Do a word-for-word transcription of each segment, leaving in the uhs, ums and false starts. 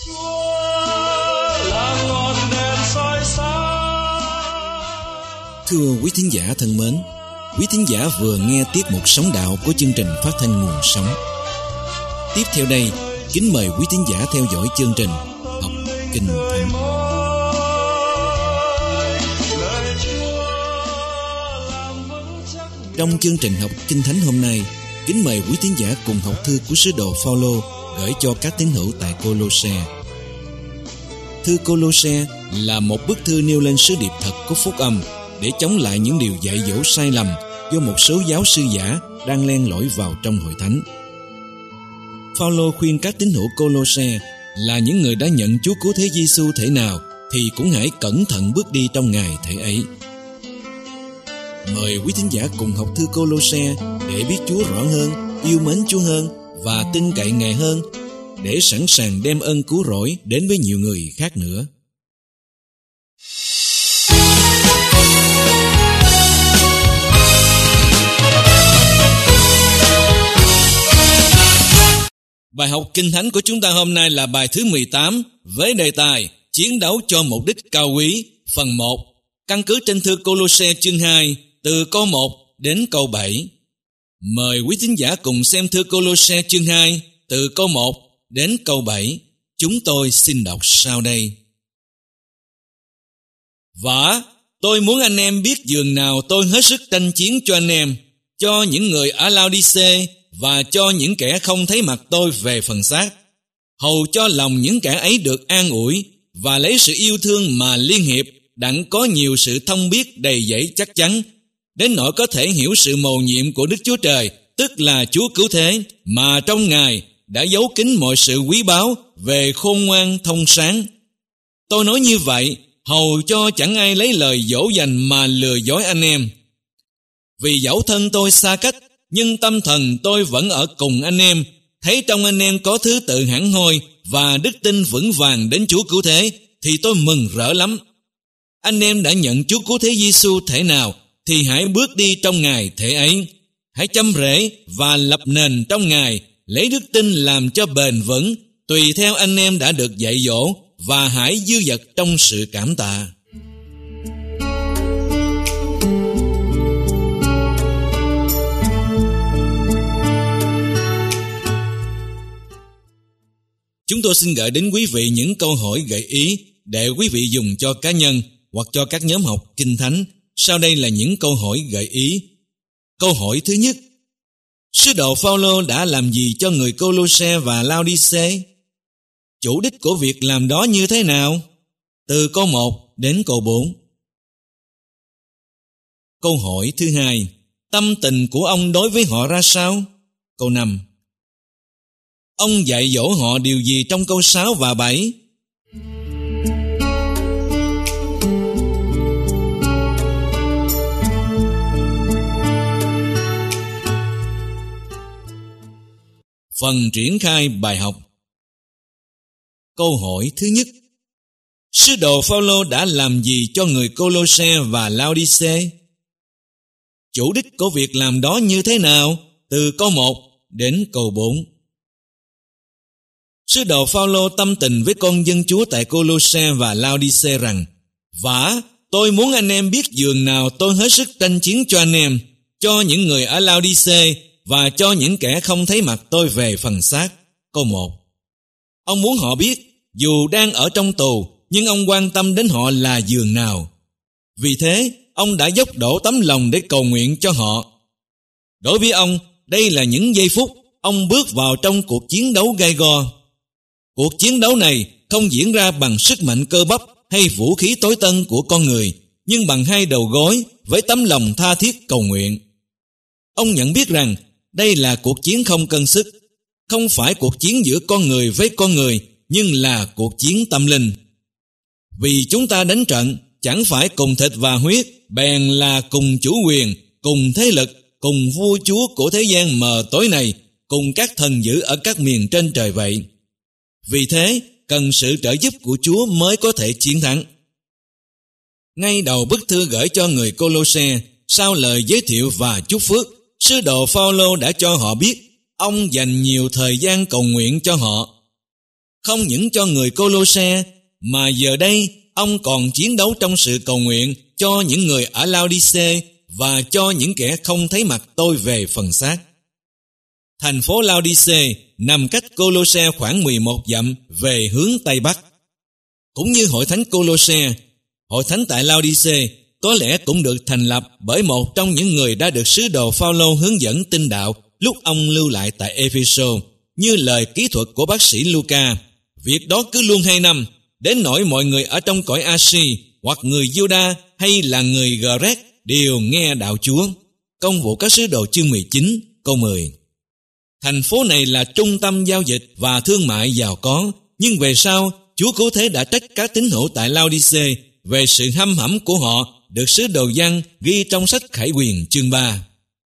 Thưa quý thính giả thân mến, quý thính giả vừa nghe tiết mục Sống Đạo của chương trình phát thanh Nguồn Sống. Tiếp theo đây, kính mời quý thính giả theo dõi chương trình Học Kinh Thánh. Trong chương trình Học Kinh Thánh hôm nay, kính mời quý thính giả cùng học thư của sứ đồ Phao-lô gửi cho các tín hữu tại Cô-lô-se. Thư Cô-lô-se là một bức thư nêu lên sứ điệp thật của phúc âm để chống lại những điều dạy dỗ sai lầm do một số giáo sư giả đang len lỏi vào trong hội thánh. Phao-lô khuyên các tín hữu Cô-lô-se là những người đã nhận Chúa Cứu Thế Giêsu thể nào thì cũng hãy cẩn thận bước đi trong ngày thể ấy. Mời quý thính giả cùng học thư Cô-lô-se để biết Chúa rõ hơn, yêu mến Chúa hơn và tin cậy Ngài hơn, để sẵn sàng đem ơn cứu rỗi đến với nhiều người khác nữa. Bài học Kinh Thánh của chúng ta hôm nay là bài thứ mười tám với đề tài Chiến đấu cho mục đích cao quý, phần một, căn cứ trên thư Cô-lô-se chương hai, từ câu một đến câu bảy. Mời quý thính giả cùng xem thư Cô-lô-se chương hai, từ câu một đến câu bảy. Chúng tôi xin đọc sau đây. Vả, tôi muốn anh em biết dường nào tôi hết sức tranh chiến cho anh em, cho những người ở Lao-đi-xê và cho những kẻ không thấy mặt tôi về phần xác, hầu cho lòng những kẻ ấy được an ủi và lấy sự yêu thương mà liên hiệp, đặng có nhiều sự thông biết đầy dẫy chắc chắn, đến nỗi có thể hiểu sự mầu nhiệm của Đức Chúa Trời, tức là Chúa Cứu Thế, mà trong Ngài đã giấu kín mọi sự quý báu về khôn ngoan thông sáng. Tôi nói như vậy, hầu cho chẳng ai lấy lời dỗ dành mà lừa dối anh em. Vì dẫu thân tôi xa cách, nhưng tâm thần tôi vẫn ở cùng anh em, thấy trong anh em có thứ tự hẳn hoi và đức tin vững vàng đến Chúa Cứu Thế, thì tôi mừng rỡ lắm. Anh em đã nhận Chúa Cứu Thế Giêsu thể nào, thì hãy bước đi trong Ngài thể ấy. Hãy chăm rễ và lập nền trong Ngài, lấy đức tin làm cho bền vững, tùy theo anh em đã được dạy dỗ, và hãy dư dật trong sự cảm tạ. Chúng tôi xin gửi đến quý vị những câu hỏi gợi ý để quý vị dùng cho cá nhân hoặc cho các nhóm học Kinh Thánh. Sau đây là những câu hỏi gợi ý. Câu hỏi thứ nhất: Sứ đồ Phao-lô đã làm gì cho người Cô-lô-se và Lao-đi-xê? Chủ đích của việc làm đó như thế nào? Từ câu một đến câu bốn. Câu hỏi thứ hai: Tâm tình của ông đối với họ ra sao? Câu năm. Ông dạy dỗ họ điều gì trong câu sáu và bảy? Phần triển khai bài học. Câu hỏi thứ nhất: Sứ đồ Phao-lô đã làm gì cho người Cô-lô-se và Lao-đi-xê? Chủ đích của việc làm đó như thế nào? Từ câu một đến câu bốn. Sứ đồ Phao-lô tâm tình với con dân Chúa tại Cô-lô-se và Lao-đi-xê rằng: Vả, tôi muốn anh em biết dường nào tôi hết sức tranh chiến cho anh em, cho những người ở Lao-đi-xê và cho những kẻ không thấy mặt tôi về phần xác. Câu một. Ông muốn họ biết, dù đang ở trong tù, nhưng ông quan tâm đến họ là dường nào. Vì thế, ông đã dốc đổ tấm lòng để cầu nguyện cho họ. Đối với ông, đây là những giây phút ông bước vào trong cuộc chiến đấu gay go. Cuộc chiến đấu này không diễn ra bằng sức mạnh cơ bắp hay vũ khí tối tân của con người, nhưng bằng hai đầu gối với tấm lòng tha thiết cầu nguyện. Ông nhận biết rằng đây là cuộc chiến không cân sức, không phải cuộc chiến giữa con người với con người, nhưng là cuộc chiến tâm linh. Vì chúng ta đánh trận chẳng phải cùng thịt và huyết, bèn là cùng chủ quyền, cùng thế lực, cùng vua chúa của thế gian mờ tối này, cùng các thần dữ ở các miền trên trời vậy. Vì thế, cần sự trợ giúp của Chúa mới có thể chiến thắng. Ngay đầu bức thư gửi cho người Cô-lô-se, sau lời giới thiệu và chúc phước, sứ đồ Phao-lô đã cho họ biết ông dành nhiều thời gian cầu nguyện cho họ. Không những cho người Cô-lô-se, mà giờ đây ông còn chiến đấu trong sự cầu nguyện cho những người ở Lao-đi-xê và cho những kẻ không thấy mặt tôi về phần xác. Thành phố Lao-đi-xê nằm cách Cô-lô-se khoảng mười một dặm về hướng Tây Bắc. Cũng như hội thánh Cô-lô-se, hội thánh tại Lao-đi-xê có lẽ cũng được thành lập bởi một trong những người đã được sứ đồ Phao-lô hướng dẫn tin đạo lúc ông lưu lại tại Ê-phê-sô, như lời kỹ thuật của bác sĩ Luca. Việc đó cứ luôn hai năm, đến nỗi mọi người ở trong cõi A-si, hoặc người Giu-đa hay là người Gờ-rét đều nghe đạo Chúa. Công vụ các sứ đồ chương mười chín, câu mười. Thành phố này là trung tâm giao dịch và thương mại giàu có, nhưng về sau, Chúa Cứu Thế đã trách các tín hữu tại Lao-đi-xê về sự hăm hẩm của họ, được sứ đồ Giăng ghi trong sách Khải Huyền chương ba.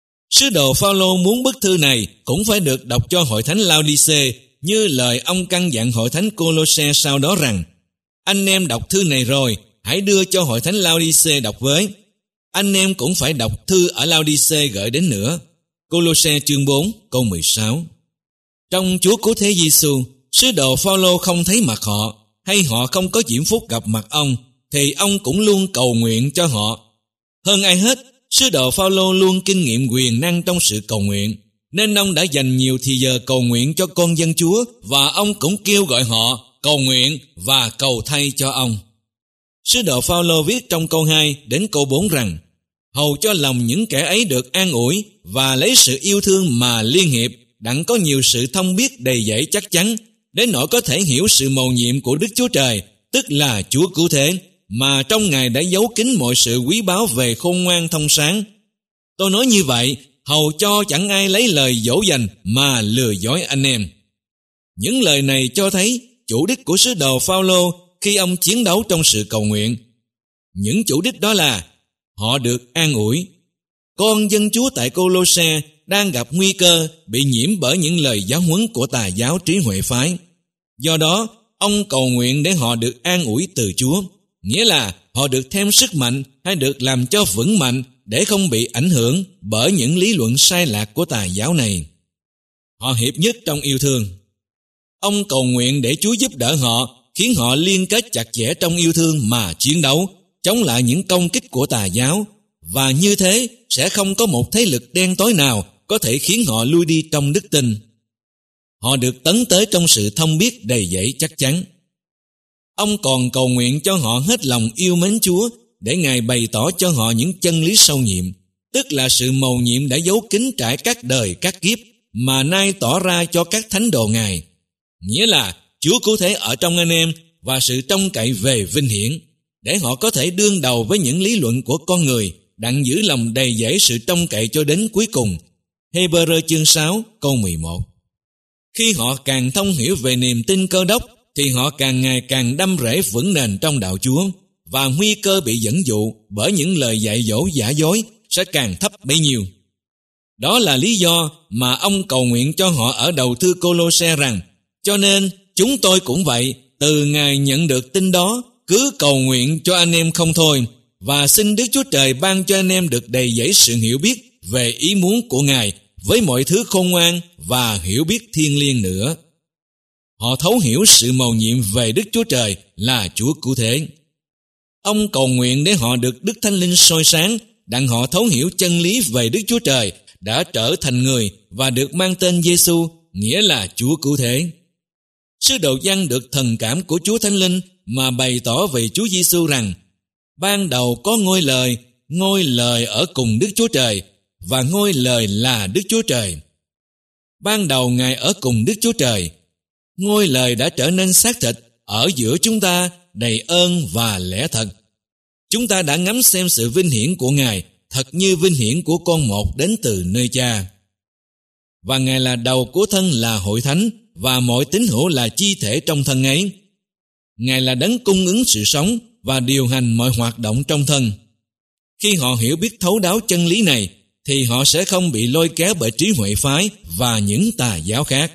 Sứ đồ Phao-lô muốn bức thư này cũng phải được đọc cho hội thánh Lao-đi-xê, như lời ông căn dặn hội thánh Cô-lô-se sau đó rằng: anh em đọc thư này rồi, hãy đưa cho hội thánh Lao-đi-xê đọc với. Anh em cũng phải đọc thư ở Lao-đi-xê gửi đến nữa. Cô-lô-se chương bốn, câu mười sáu. Trong Chúa Cứu Thế Giêsu, sứ đồ Phao-lô không thấy mặt họ, hay họ không có diễm phúc gặp mặt ông, thì ông cũng luôn cầu nguyện cho họ. Hơn ai hết, sứ đồ Phao-lô luôn kinh nghiệm quyền năng trong sự cầu nguyện, nên ông đã dành nhiều thì giờ cầu nguyện cho con dân Chúa, và ông cũng kêu gọi họ cầu nguyện và cầu thay cho ông. Sứ đồ Phao-lô viết trong câu hai đến câu bốn rằng: hầu cho lòng những kẻ ấy được an ủi và lấy sự yêu thương mà liên hiệp, đặng có nhiều sự thông biết đầy dẫy chắc chắn, đến nỗi có thể hiểu sự mầu nhiệm của Đức Chúa Trời, tức là Chúa Cứu Thế, mà trong Ngài đã giấu kín mọi sự quý báu về khôn ngoan thông sáng. Tôi nói như vậy, hầu cho chẳng ai lấy lời dỗ dành mà lừa dối anh em. Những lời này cho thấy chủ đích của sứ đồ Phao-lô khi ông chiến đấu trong sự cầu nguyện. Những chủ đích đó là họ được an ủi. Con dân Chúa tại Cô-lô-se đang gặp nguy cơ bị nhiễm bởi những lời giáo huấn của tà giáo trí huệ phái. Do đó, ông cầu nguyện để họ được an ủi từ Chúa, nghĩa là họ được thêm sức mạnh hay được làm cho vững mạnh để không bị ảnh hưởng bởi những lý luận sai lạc của tà giáo này. Họ hiệp nhất trong yêu thương. Ông cầu nguyện để Chúa giúp đỡ họ, khiến họ liên kết chặt chẽ trong yêu thương mà chiến đấu, chống lại những công kích của tà giáo, và như thế sẽ không có một thế lực đen tối nào có thể khiến họ lui đi trong đức tin. Họ được tấn tới trong sự thông biết đầy dẫy chắc chắn. Ông còn cầu nguyện cho họ hết lòng yêu mến Chúa, để Ngài bày tỏ cho họ những chân lý sâu nhiệm, tức là sự mầu nhiệm đã giấu kín trải các đời các kiếp, mà nay tỏ ra cho các thánh đồ Ngài. Nghĩa là Chúa Cứu Thế ở trong anh em và sự trông cậy về vinh hiển, để họ có thể đương đầu với những lý luận của con người, đặng giữ lòng đầy dẫy sự trông cậy cho đến cuối cùng. Hê-bơ-rơ chương sáu, câu mười một. Khi họ càng thông hiểu về niềm tin Cơ Đốc, thì họ càng ngày càng đâm rễ vững nền trong đạo Chúa, và nguy cơ bị dẫn dụ bởi những lời dạy dỗ giả dối sẽ càng thấp bấy nhiêu. Đó là lý do mà ông cầu nguyện cho họ ở đầu thư Cô-lô-se rằng: cho nên chúng tôi cũng vậy, từ ngày nhận được tin đó, cứ cầu nguyện cho anh em không thôi, và xin Đức Chúa Trời ban cho anh em được đầy dẫy sự hiểu biết về ý muốn của Ngài với mọi thứ khôn ngoan và hiểu biết thiêng liêng nữa. Họ thấu hiểu sự mầu nhiệm về Đức Chúa Trời là Chúa Cứu Thế. Ông cầu nguyện để họ được Đức Thánh Linh soi sáng, đặng họ thấu hiểu chân lý về Đức Chúa Trời đã trở thành người và được mang tên Giêsu, nghĩa là Chúa Cứu Thế. Sứ đồ Giăng được thần cảm của Chúa Thánh Linh mà bày tỏ về Chúa Giêsu rằng: ban đầu có ngôi lời, ngôi lời ở cùng Đức Chúa Trời, và ngôi lời là Đức Chúa Trời. Ban đầu Ngài ở cùng Đức Chúa Trời. Ngôi lời đã trở nên xác thịt ở giữa chúng ta, đầy ơn và lẽ thật. Chúng ta đã ngắm xem sự vinh hiển của Ngài, thật như vinh hiển của con một đến từ nơi Cha. Và Ngài là đầu của thân là hội thánh, và mọi tín hữu là chi thể trong thân ấy. Ngài là đấng cung ứng sự sống và điều hành mọi hoạt động trong thân. Khi họ hiểu biết thấu đáo chân lý này, thì họ sẽ không bị lôi kéo bởi trí huệ phái và những tà giáo khác.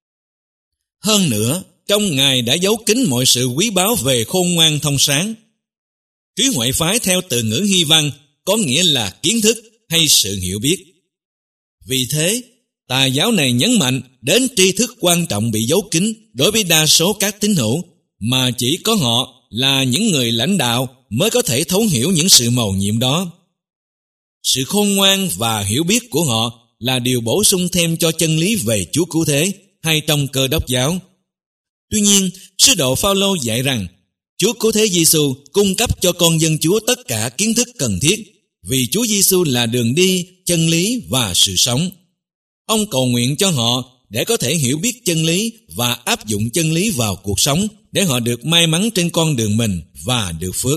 Hơn nữa, trong Ngài đã giấu kín mọi sự quý báu về khôn ngoan thông sáng. Trí huệ phái theo từ ngữ Hy văn có nghĩa là kiến thức hay sự hiểu biết. Vì thế, Tà giáo này nhấn mạnh đến tri thức quan trọng bị giấu kín đối với đa số các tín hữu, mà chỉ có họ là những người lãnh đạo mới có thể thấu hiểu những sự mầu nhiệm đó. Sự khôn ngoan và hiểu biết của họ là điều bổ sung thêm cho chân lý về Chúa Cứu Thế hay trong Cơ Đốc giáo. Tuy nhiên, sứ đồ Phao-lô dạy rằng Chúa Cứu Thế Giêsu cung cấp cho con dân Chúa tất cả kiến thức cần thiết, vì Chúa Giêsu là đường đi, chân lý và sự sống. Ông cầu nguyện cho họ để có thể hiểu biết chân lý và áp dụng chân lý vào cuộc sống, để họ được may mắn trên con đường mình và được phước.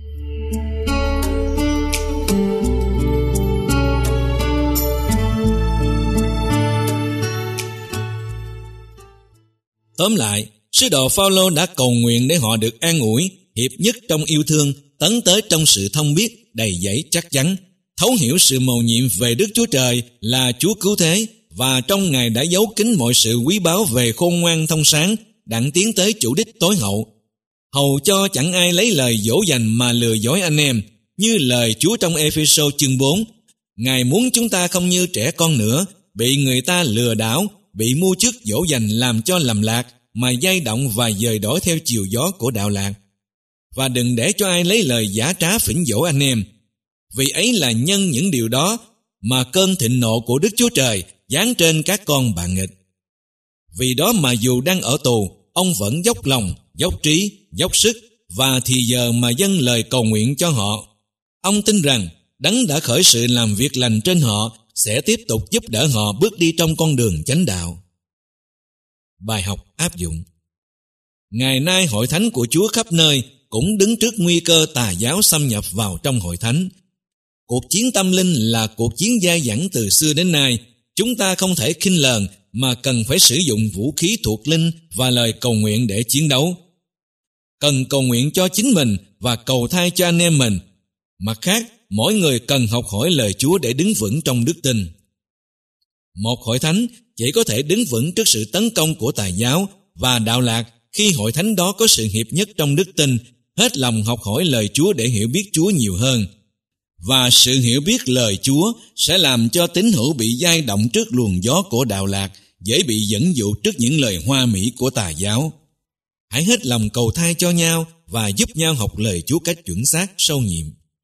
Tóm lại, sứ đồ Phao-lô đã cầu nguyện để họ được an ủi, hiệp nhất trong yêu thương, tấn tới trong sự thông biết đầy dẫy chắc chắn, thấu hiểu sự mầu nhiệm về Đức Chúa Trời là Chúa Cứu Thế, và trong Ngài đã giấu kín mọi sự quý báu về khôn ngoan thông sáng, đặng tiến tới chủ đích tối hậu, hầu cho chẳng ai lấy lời dỗ dành mà lừa dối anh em, như lời Chúa trong Ê-phê-sô chương bốn. Ngài muốn chúng ta không như trẻ con nữa, bị người ta lừa đảo, bị mưu chức dỗ dành làm cho lầm lạc, mà dao động và dời đổi theo chiều gió của đạo lạc. Và đừng để cho ai lấy lời giả trá phỉnh dỗ anh em, vì ấy là nhân những điều đó mà cơn thịnh nộ của Đức Chúa Trời giáng trên các con bạn nghịch. Vì đó mà dù đang ở tù, ông vẫn dốc lòng, dốc trí, dốc sức và thì giờ mà dâng lời cầu nguyện cho họ. Ông tin rằng Đấng đã khởi sự làm việc lành trên họ sẽ tiếp tục giúp đỡ họ bước đi trong con đường chánh đạo. Bài học áp dụng. Ngày nay hội thánh của Chúa khắp nơi cũng đứng trước nguy cơ tà giáo xâm nhập vào trong hội thánh. Cuộc chiến tâm linh là cuộc chiến dai dẳng từ xưa đến nay. Chúng ta không thể khinh lờn mà cần phải sử dụng vũ khí thuộc linh và lời cầu nguyện để chiến đấu. Cần cầu nguyện cho chính mình và cầu thay cho anh em mình. Mặt khác, mỗi người cần học hỏi lời Chúa để đứng vững trong đức tin. Một hội thánh chỉ có thể đứng vững trước sự tấn công của tà giáo và đạo lạc khi hội thánh đó có sự hiệp nhất trong đức tin, hết lòng học hỏi lời Chúa để hiểu biết Chúa nhiều hơn. Và sự hiểu biết lời Chúa sẽ làm cho tín hữu bị dao động trước luồng gió của đạo lạc, dễ bị dẫn dụ trước những lời hoa mỹ của tà giáo. Hãy hết lòng cầu thay cho nhau và giúp nhau học lời Chúa cách chuẩn xác, sâu nhiệm.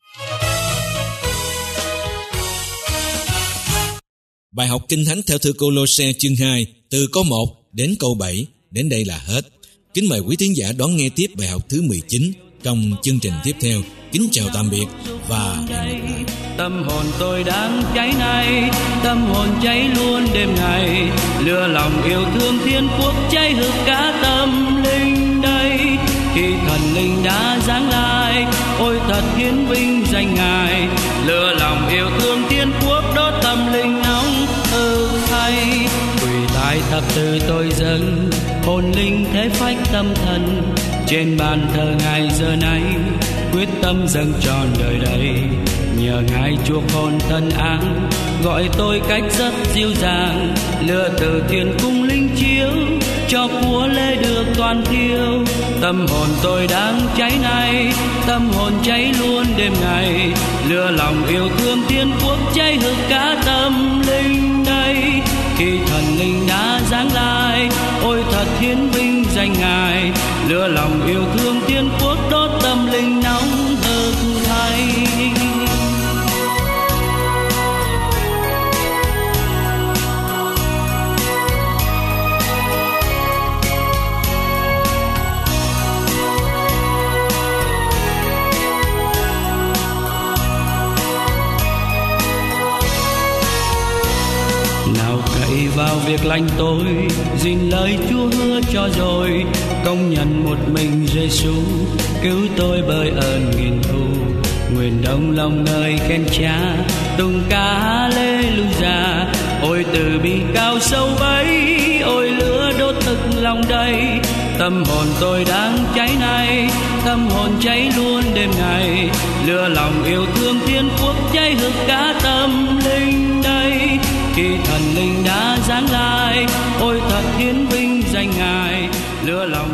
Bài học Kinh Thánh theo thư Cô-lô-se chương hai từ câu một đến câu bảy đến đây là hết. Kính mời quý thính giả đón nghe tiếp bài học thứ mười chín trong chương trình tiếp theo. Kính chào tạm biệt và hẹn gặp lại. Tâm hồn tôi đang cháy nay, tâm hồn cháy luôn đêm ngày, lửa lòng yêu thương Thiên Quốc cháy hừng cả tâm linh đây. Khi thần linh đã giáng lại, ôi thật hiến vinh danh Ngài, lửa lòng yêu thương Thiên Quốc đốt tâm linh nóng hừng say. Quỳ tại thập tự tôi dâng, hồn linh thế phách tâm thần, trên bàn thờ Ngài giờ này quyết tâm dâng trọn đời đây. Nhờ Ngài chuộc hồn thân áng, gọi tôi cách rất dịu dàng, lửa từ thiên cung linh chiếu, cho của lễ được toàn thiêu. Tâm hồn tôi đang cháy nay, tâm hồn cháy luôn đêm ngày, lửa lòng yêu thương Thiên Quốc cháy hừng cả tâm linh đây. Khi thần linh đã giáng lại, ôi thật hiến vinh danh Ngài, lửa lòng yêu thương Thiên Quốc đốt tâm linh nóng hừng say. Cậy vào việc lành tôi, gìn lời Chúa hứa cho rồi, công nhận một mình Giêsu cứu tôi bởi ơn nghìn thu. Nguyện đồng lòng ngợi khen Cha, tung ca Hallelujah. Ôi từ bi cao sâu bấy, ôi lửa đốt thực lòng đầy. Tâm hồn tôi đang cháy nay, tâm hồn cháy luôn đêm ngày, lửa lòng yêu thương Thiên Quốc cháy hừng cả tâm linh đây. Khi thần linh đã giáng lại, ôi thật hiến vinh danh Ngài, lửa lòng